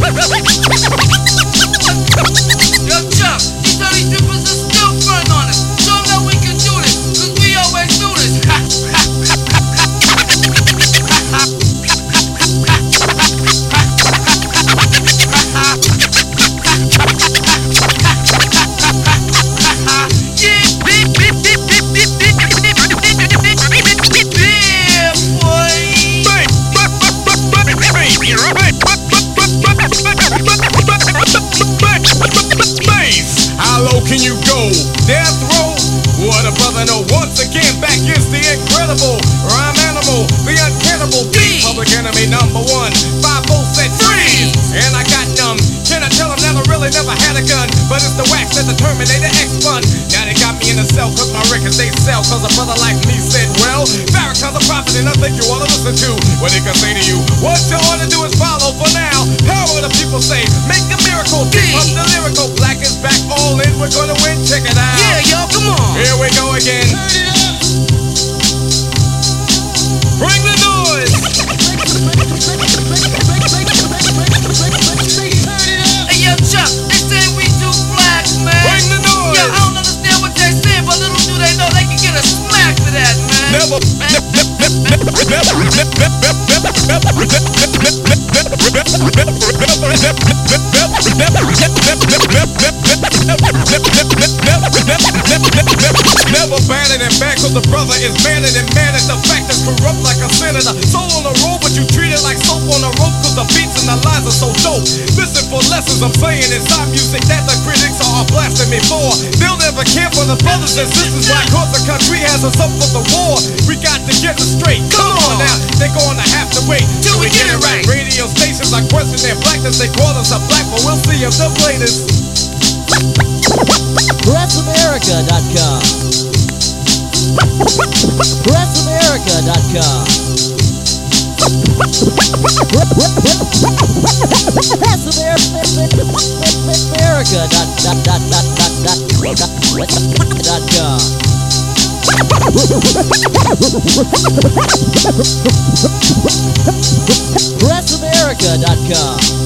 Yo, Chuck, these dirty strippers are still frontin' on us. Show 'em that we can do this, 'cause we always do this. How low can you go? Death row? What a brother know. Once again, back is the incredible rhyme animal, the uncannibal beat. Public enemy number one. 5-0 said freeze, and I got numb. Can I tell them that I really never had a gun? But it's the wax that the Terminator X spun. Now they got me in the cell 'cause my records they sell. 'Cause a brother like me said, well, Farrakhan's a prophet and I think you ought to listen to what he can say to you. What you ought to do is follow for now. Power the people say, make a miracle. Keep up the lyrical. Black is back, all in. We're gonna win. Check it out. Yeah, yo, come on. Here we go again. Turn it up. Bring the noise. Hey, yo, Chuck, they say we too black, man. Bring the noise. Yo, I don't understand what they say, but little do they know they can get a smack for that, man. Never. Never banning and back, 'cause the brother is manning and man at the fact is corrupt like a senator. Soul on the road, but you treat it like soap on a rope, 'cause the beats and the lines are so dope. Listen for lessons I'm saying inside music that the critics are blasting me for. They'll never care for the brothers and sisters. Why? 'Cause the country has us up for the war. We got to get it straight. Come on now, they're gonna have to wait Till we get it right. Radio stations are questioning their blackness. They call us a black, but we'll see if the latest. PressAmerica.com. PressAmerica.com. PressAmerica.com.